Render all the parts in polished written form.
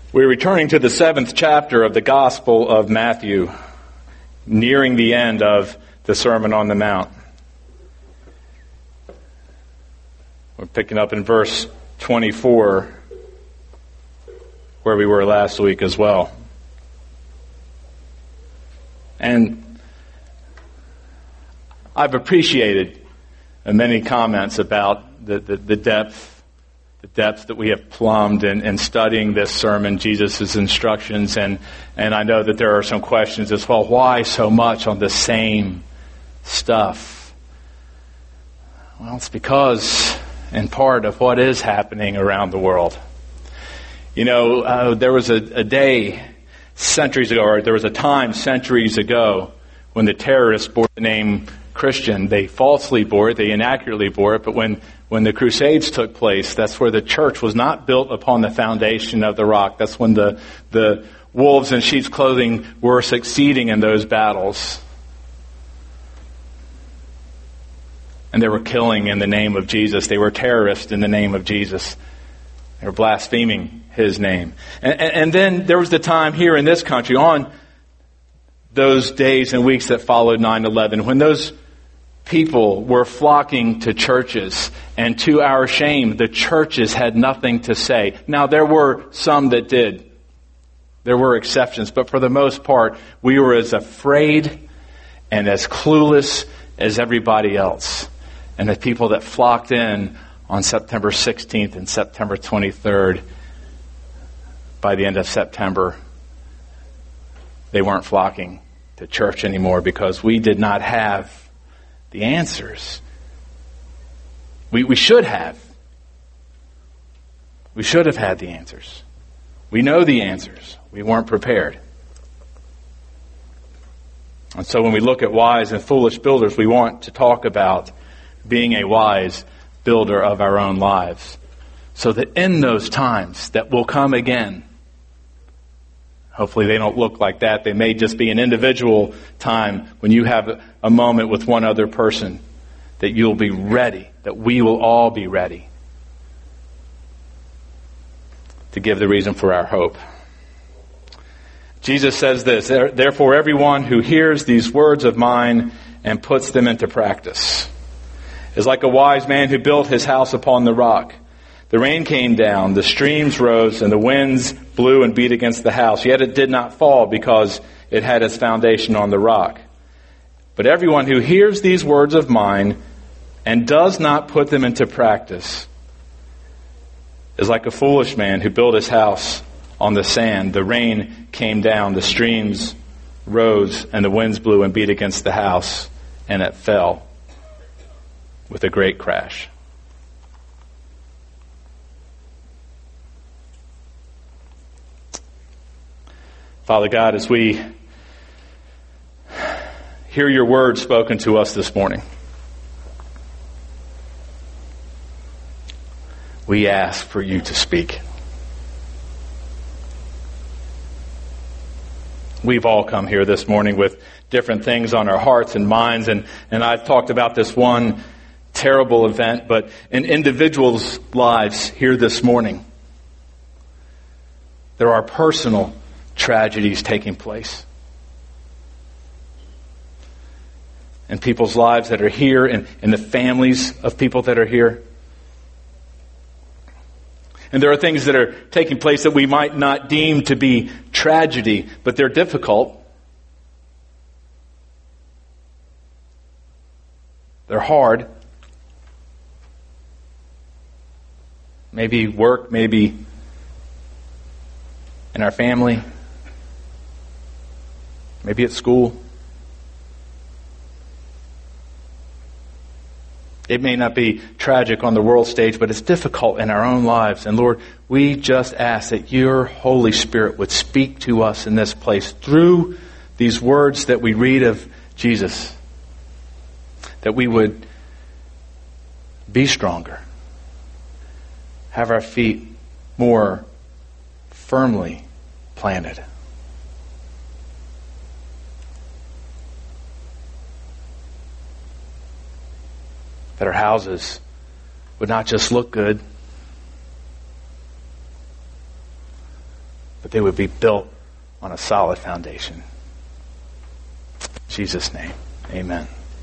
We're returning to the 7th chapter of the Gospel of Matthew, nearing the end of the Sermon on the Mount. We're picking up in verse 24, where we were last week as well. And I've appreciated many comments about the depth that we have plumbed in studying this sermon, Jesus' instructions, and I know that there are some questions as well. Why so much on the same stuff? Well, it's because, in part, of what is happening around the world. You know, there was a day centuries ago, or there was a time centuries ago, when the terrorists bore the name Christian. They falsely bore it, they inaccurately bore it, but when the Crusades took place, that's where the church was not built upon the foundation of the rock. That's when the wolves in sheep's clothing were succeeding in those battles. And they were killing in the name of Jesus. They were terrorists in the name of Jesus. They were blaspheming His name. And then there was the time here in this country, on those days and weeks that followed 9/11, when those people were flocking to churches, and to our shame, the churches had nothing to say. Now, there were some that did. There were exceptions, but for the most part, we were as afraid and as clueless as everybody else. And the people that flocked in on September 16th and September 23rd, by the end of September, they weren't flocking to church anymore because we did not have the answers. We should have. We should have had the answers. We know the answers. We weren't prepared. And so when we look at wise and foolish builders, we want to talk about being a wise builder of our own lives, so that in those times that will come again, hopefully they don't look like that. They may just be an individual time when you have a moment with one other person, that you'll be ready, that we will all be ready to give the reason for our hope. Jesus says this, "Therefore everyone who hears these words of mine and puts them into practice is like a wise man who built his house upon the rock. The rain came down, the streams rose, and the winds blew and beat against the house. Yet it did not fall because it had its foundation on the rock. But everyone who hears these words of mine and does not put them into practice is like a foolish man who built his house on the sand. The rain came down, the streams rose, and the winds blew and beat against the house, and it fell with a great crash." Father God, as we hear your word spoken to us this morning, we ask for you to speak. We've all come here this morning with different things on our hearts and minds, and I've talked about this one terrible event, but in individuals' lives here this morning, there are personal tragedies taking place in people's lives that are here, and in the families of people that are here. And there are things that are taking place that we might not deem to be tragedy, but they're difficult. They're hard. Maybe work, maybe in our family, maybe at school. It may not be tragic on the world stage, but it's difficult in our own lives. And Lord, we just ask that your Holy Spirit would speak to us in this place through these words that we read of Jesus. That we would be stronger, have our feet more firmly planted. That our houses would not just look good, but they would be built on a solid foundation. In Jesus' name, amen.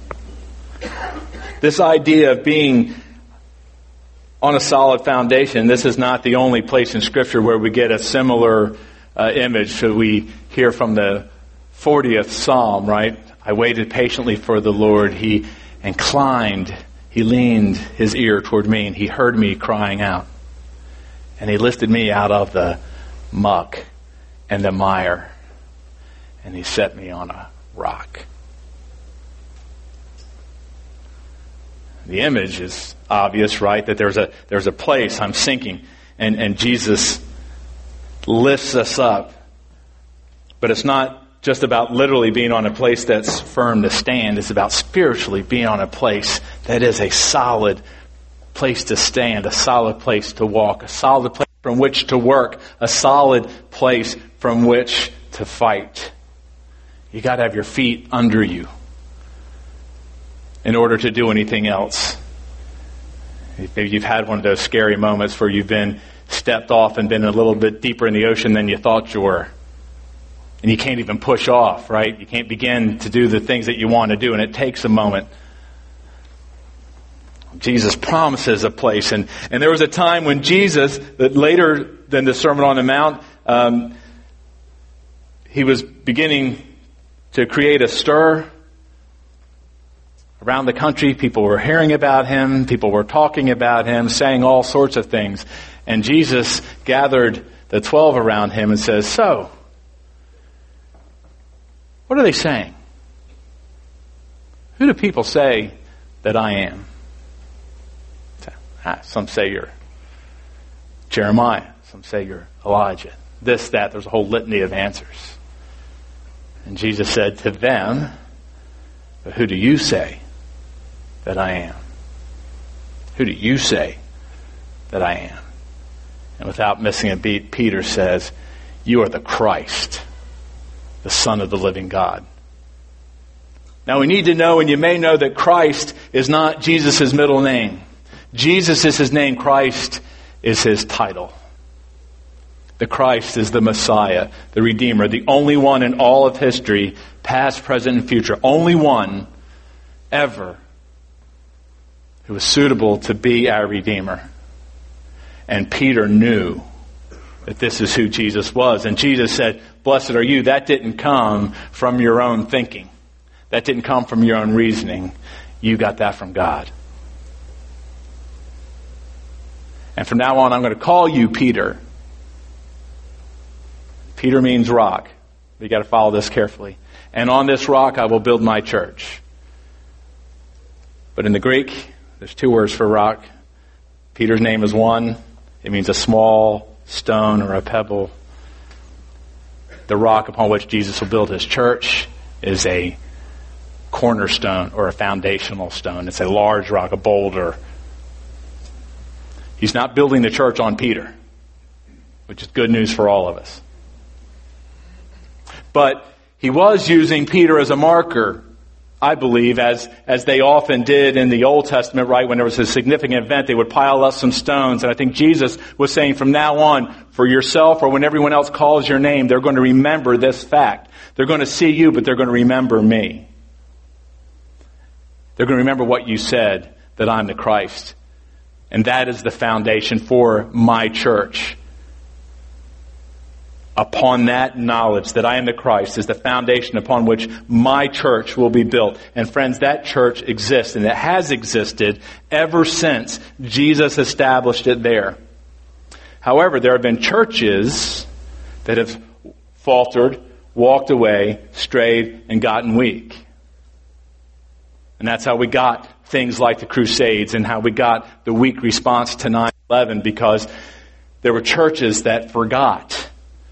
This idea of being on a solid foundation, this is not the only place in Scripture where we get a similar image. So we hear from the 40th Psalm, right? I waited patiently for the Lord. He inclined, he leaned his ear toward me, and he heard me crying out. And he lifted me out of the muck and the mire, and he set me on a rock. The image is obvious, right? That there's a place I'm sinking, and Jesus lifts us up. But it's not just about literally being on a place that's firm to stand. It's about spiritually being on a place that is a solid place to stand, a solid place to walk, a solid place from which to work, a solid place from which to fight. You got to have your feet under you in order to do anything else. Maybe you've had one of those scary moments where you've been stepped off and been a little bit deeper in the ocean than you thought you were. And you can't even push off, right? You can't begin to do the things that you want to do, and it takes a moment. Jesus promises a place. And there was a time when Jesus, that later than the Sermon on the Mount, he was beginning to create a stir around the country. People were hearing about him. People were talking about him, saying all sorts of things. And Jesus gathered the 12 around him and says, so, what are they saying? Who do people say that I am? Some say you're Jeremiah. Some say you're Elijah. This, that. There's a whole litany of answers. And Jesus said to them, but who do you say that I am? Who do you say that I am? And without missing a beat, Peter says, you are the Christ, the Son of the living God. Now we need to know, and you may know, that Christ is not Jesus' middle name. Jesus is his name. Christ is his title. The Christ is the Messiah, the Redeemer, the only one in all of history, past, present, and future. Only one ever who was suitable to be our Redeemer. And Peter knew that this is who Jesus was. And Jesus said, blessed are you. That didn't come from your own thinking. That didn't come from your own reasoning. You got that from God. And from now on, I'm going to call you Peter. Peter means rock. You got to follow this carefully. And on this rock, I will build my church. But in the Greek, there's two words for rock. Peter's name is one. It means a small stone or a pebble. The rock upon which Jesus will build his church is a cornerstone or a foundational stone. It's a large rock, a boulder. He's not building the church on Peter, which is good news for all of us. But he was using Peter as a marker, I believe, as they often did in the Old Testament, right? When there was a significant event, they would pile up some stones. And I think Jesus was saying from now on, for yourself or when everyone else calls your name, they're going to remember this fact. They're going to see you, but they're going to remember me. They're going to remember what you said, that I'm the Christ. And that is the foundation for my church. Upon that knowledge that I am the Christ is the foundation upon which my church will be built. And friends, that church exists, and it has existed ever since Jesus established it there. However, there have been churches that have faltered, walked away, strayed, and gotten weak. And that's how we got things like the Crusades and how we got the weak response to 9/11, because there were churches that forgot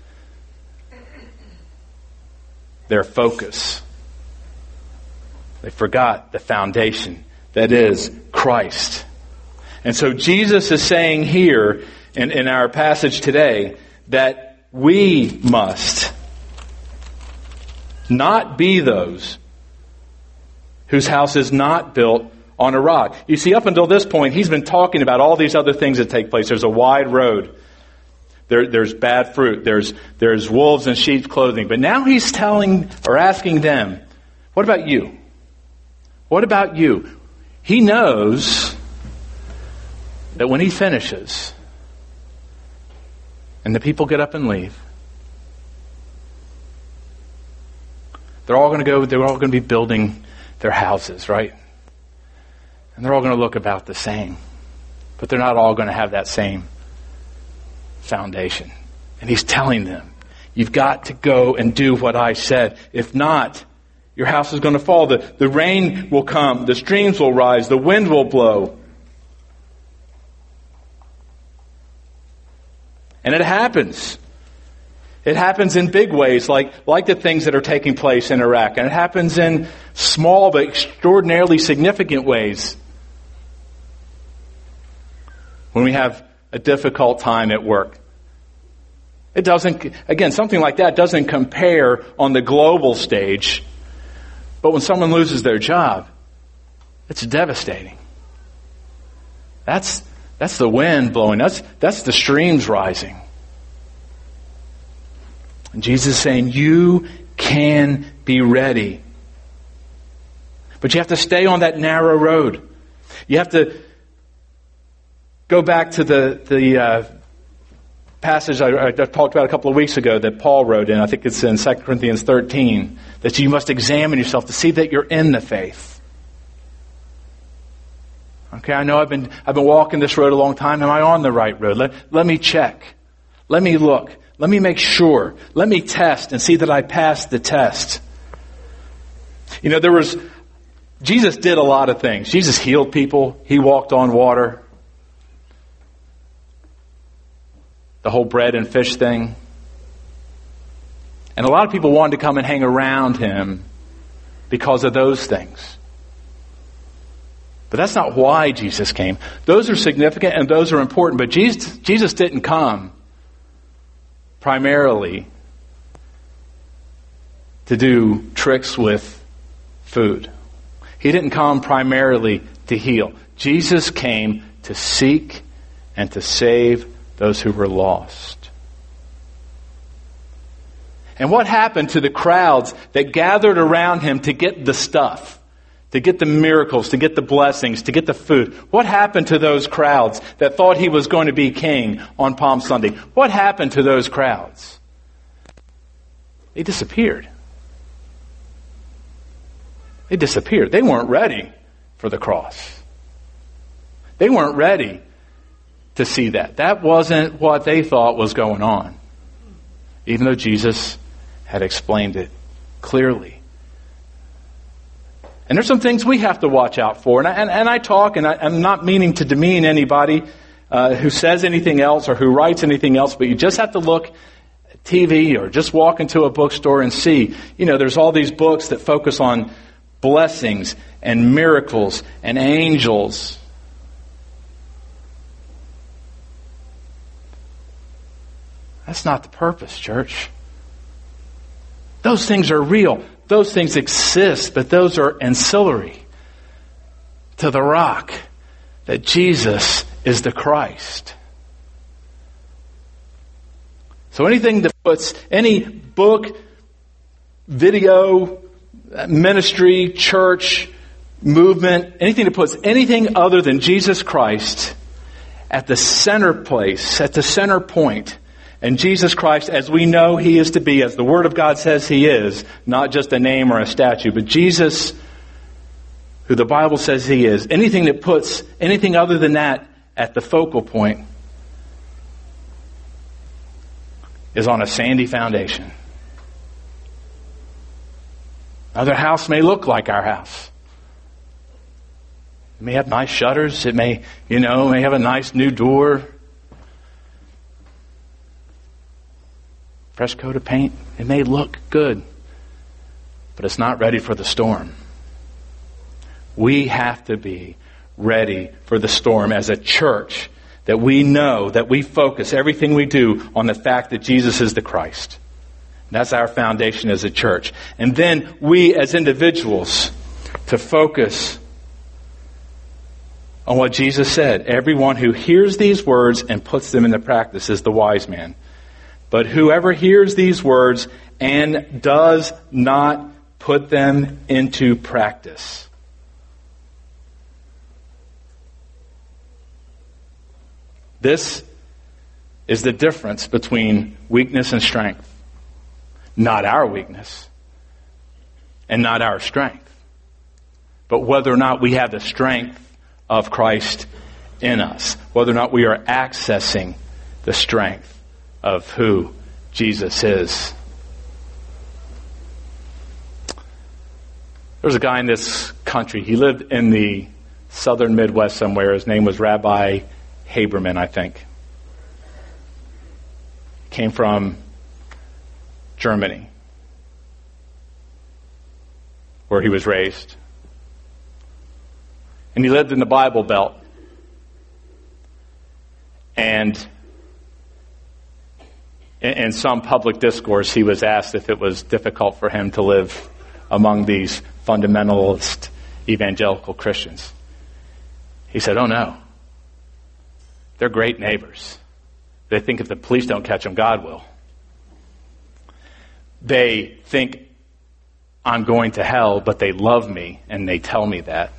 their focus. They forgot the foundation that is Christ. And so Jesus is saying here in our passage today that we must not be those whose house is not built on a rock. You see, up until this point, he's been talking about all these other things that take place. There's a wide road. There's bad fruit. There's wolves in sheep's clothing. But now he's asking them, what about you? What about you? He knows that when he finishes and the people get up and leave, they're all going to be building their houses, right? And they're all going to look about the same. But they're not all going to have that same foundation. And he's telling them, you've got to go and do what I said. If not, your house is going to fall. The rain will come. The streams will rise. The wind will blow. And it happens. It happens in big ways, like the things that are taking place in Iraq. And it happens in small but extraordinarily significant ways. When we have a difficult time at work. It doesn't, again, something like that doesn't compare on the global stage. But when someone loses their job, it's devastating. That's the wind blowing. That's the streams rising. And Jesus is saying, you can be ready. But you have to stay on that narrow road. You have to go back to the passage I talked about a couple of weeks ago that Paul wrote in. I think it's in 2 Corinthians 13. That you must examine yourself to see that you're in the faith. Okay, I know I've been walking this road a long time. Am I on the right road? Let me check. Let me look. Let me make sure. Let me test and see that I passed the test. You know, Jesus did a lot of things. Jesus healed people. He walked on water. The whole bread and fish thing. And a lot of people wanted to come and hang around him because of those things. But that's not why Jesus came. Those are significant and those are important. But Jesus didn't come primarily to do tricks with food. He didn't come primarily to heal. Jesus came to seek and to save those who were lost. And what happened to the crowds that gathered around him to get the stuff, to get the miracles, to get the blessings, to get the food? What happened to those crowds that thought he was going to be king on Palm Sunday? What happened to those crowds? They disappeared. They disappeared. They weren't ready for the cross. They weren't ready to see that. That wasn't what they thought was going on. Even though Jesus had explained it clearly. And there's some things we have to watch out for. And I talk, and I'm not meaning to demean anybody who says anything else or who writes anything else, but you just have to look at TV or just walk into a bookstore and see. You know, there's all these books that focus on blessings and miracles and angels. That's not the purpose, church. Those things are real. Those things exist, but those are ancillary to the rock that Jesus is the Christ. So anything that puts any book, video, ministry, church, movement, anything that puts anything other than Jesus Christ at the center place, at the center point, and Jesus Christ, as we know He is to be, as the Word of God says He is, not just a name or a statue, but Jesus, who the Bible says He is, anything that puts anything other than that at the focal point is on a sandy foundation. Now, their house may look like our house. It may have nice shutters. It may have a nice new door. Fresh coat of paint. It may look good, but it's not ready for the storm. We have to be ready for the storm as a church, that we know, that we focus everything we do on the fact that Jesus is the Christ. That's our foundation as a church. And then we as individuals to focus on what Jesus said. Everyone who hears these words and puts them into practice is the wise man. But whoever hears these words and does not put them into practice. This is the difference between weakness and strength. Not our weakness and not our strength, but whether or not we have the strength of Christ in us, whether or not we are accessing the strength of who Jesus is. There was a guy in this country. He lived in the southern Midwest somewhere. His name was Rabbi Haberman, I think. Came from Germany, where he was raised. And he lived in the Bible Belt. And in some public discourse, he was asked if it was difficult for him to live among these fundamentalist evangelical Christians. He said, "Oh no. They're great neighbors. They think if the police don't catch them, God will. They think I'm going to hell, but they love me, and they tell me that."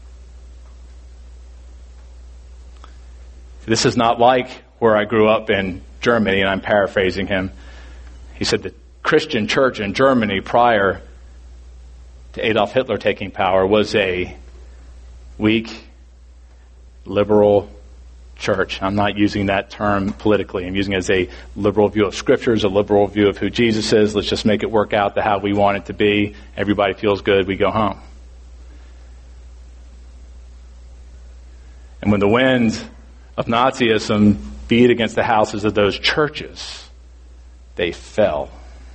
This is not like where I grew up in Germany, and I'm paraphrasing him. He said the Christian church in Germany prior to Adolf Hitler taking power was a weak, liberal church. I'm not using that term politically. I'm using it as a liberal view of scriptures, a liberal view of who Jesus is. Let's just make it work out to how we want it to be. Everybody feels good. We go home. And when the wind of Nazism beat against the houses of those churches, they fell.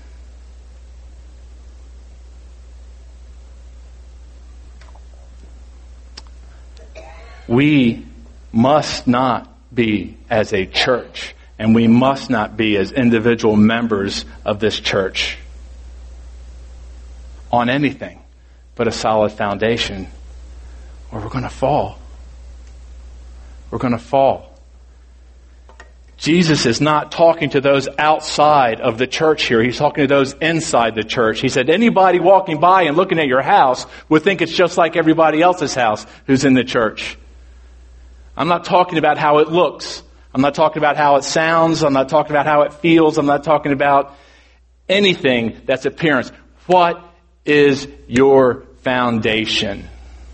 We must not be as a church, and we must not be as individual members of this church on anything but a solid foundation, or we're going to fall. We're going to fall. Jesus is not talking to those outside of the church here. He's talking to those inside the church. He said, anybody walking by and looking at your house would think it's just like everybody else's house who's in the church. I'm not talking about how it looks. I'm not talking about how it sounds. I'm not talking about how it feels. I'm not talking about anything that's appearance. What is your foundation?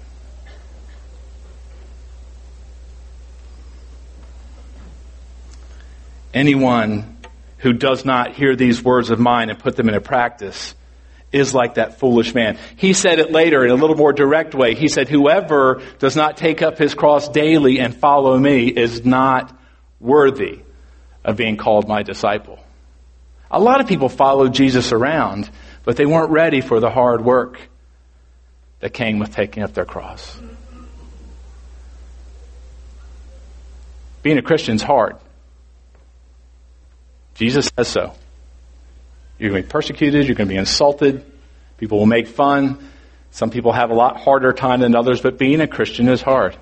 Anyone who does not hear these words of mine and put them into practice is like that foolish man. He said it later in a little more direct way. He said, whoever does not take up his cross daily and follow me is not worthy of being called my disciple. A lot of people followed Jesus around, but they weren't ready for the hard work that came with taking up their cross. Being a Christian is hard. Jesus says so. You're going to be persecuted. You're going to be insulted. People will make fun. Some people have a lot harder time than others, but being a Christian is hard.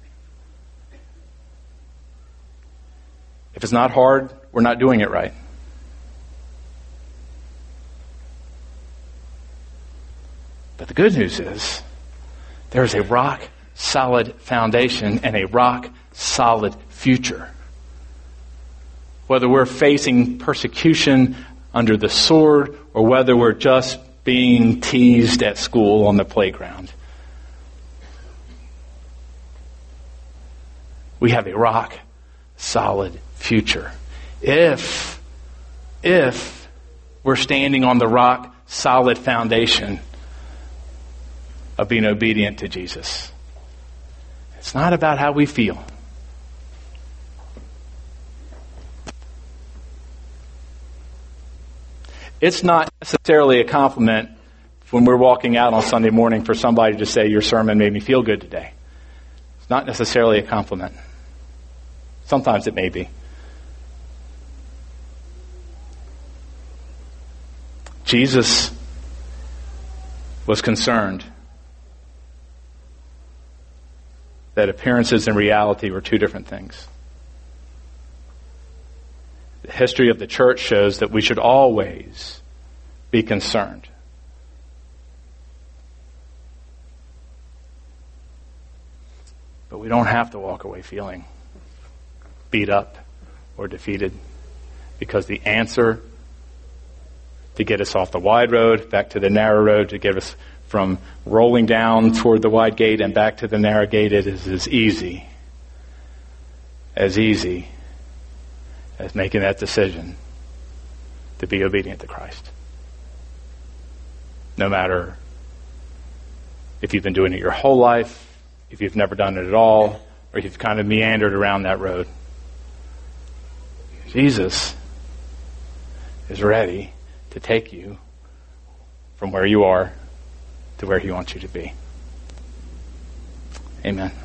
If it's not hard, we're not doing it right. But the good news is there is a rock-solid foundation and a rock-solid future. Whether we're facing persecution under the sword or whether we're just being teased at school on the playground. We have a rock-solid future. If we're standing on the rock-solid foundation of being obedient to Jesus. It's not about how we feel. It's not necessarily a compliment when we're walking out on Sunday morning for somebody to say, your sermon made me feel good today. It's not necessarily a compliment. Sometimes it may be. Jesus was concerned that appearances and reality were two different things. The history of the church shows that we should always be concerned. But we don't have to walk away feeling beat up or defeated, because the answer to get us off the wide road back to the narrow road, to get us from rolling down toward the wide gate and back to the narrow gate, it is as easy as making that decision to be obedient to Christ. No matter if you've been doing it your whole life, if you've never done it at all, or if you've kind of meandered around that road. Jesus is ready to take you from where you are to where He wants you to be. Amen.